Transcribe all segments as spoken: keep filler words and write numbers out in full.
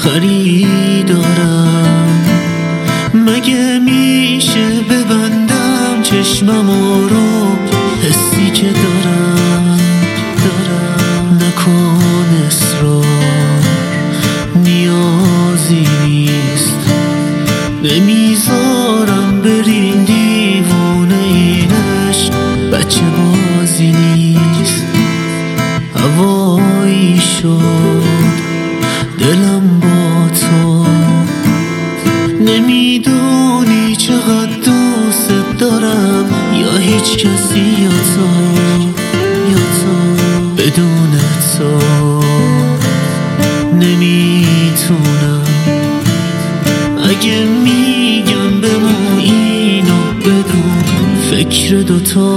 خریدارم. مگه میشه ببندم چشممو رو حسی که دارم دارم نکن اصرار، نیازی نیست، نمیذارم برین دیوونه، این عشق بچه بازی نیست. هوایی شد دلم با تو، نمیدونی چقدر دوست دارم، یا هیچ کسی یا تو یا تو بدون تو نمیتونم. اگه میگم بمون اینو بدون، فکر دوتا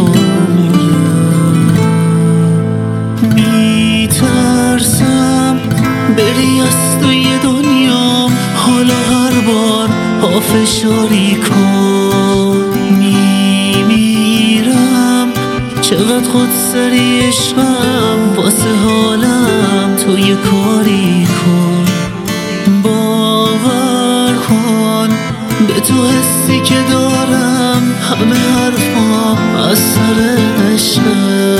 میترسم بری از توی دنیا، حالا هر بار پافشاری کن. میمیرم چقدر خود سری عشقم، واسه حالم تو یه کاری کن. باور کن به تو حسی که دارم، همه حرفام از سر عشقه.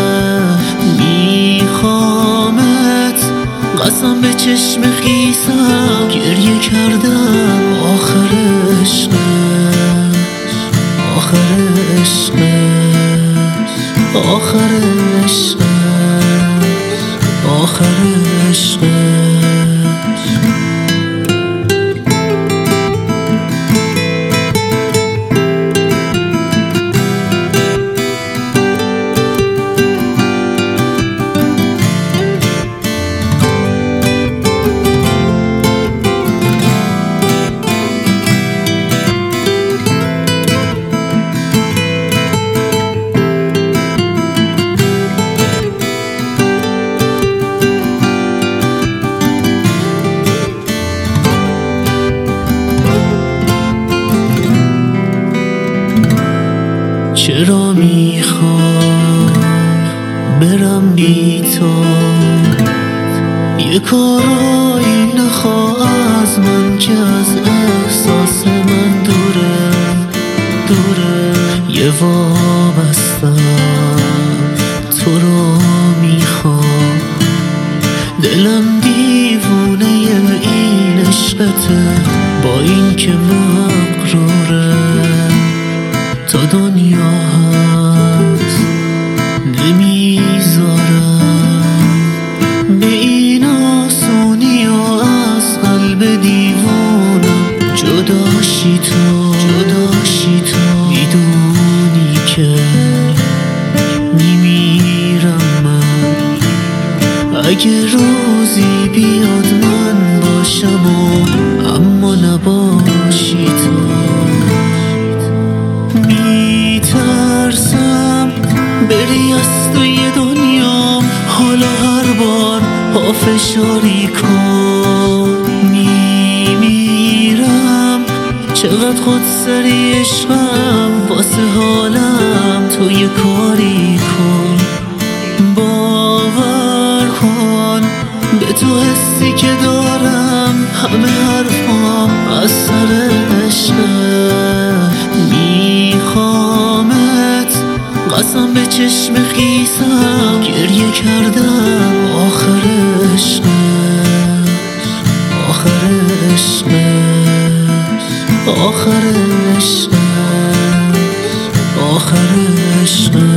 میخوامت قسم به چشم خیسم، گریه کردم آخر عشقش، آخر عشقش، آخر عشقش، آخر عشقش. چرا میخوام برم بی تو، یه کارایی نخواه از من که از احساس من دوره دوره. یه وابستم تو رو میخوام، دلم دیوونه این عشقته، با این که مغروره. تا دنیا هست نمیذارم به این آسونی و از قلب دیوونم جداشی تو جداشی تو. میدونی که میمیرم من، اگه روزی بیاد من باشم و اما نباشی تو. میترسم بری از توی دنیا، حالا هر بار پافشاری کن. میمیرم چقدر خود سری عشقم، واسه حالم تو یه کاری کن. باور کن به تو حسی که دارم، همه حرفام از سر عشقه. میخوامت قسم به چشم خیسم، گریه کردم آخر عشقش، آخر عشقش، آخر عشقش، آخر عشقش.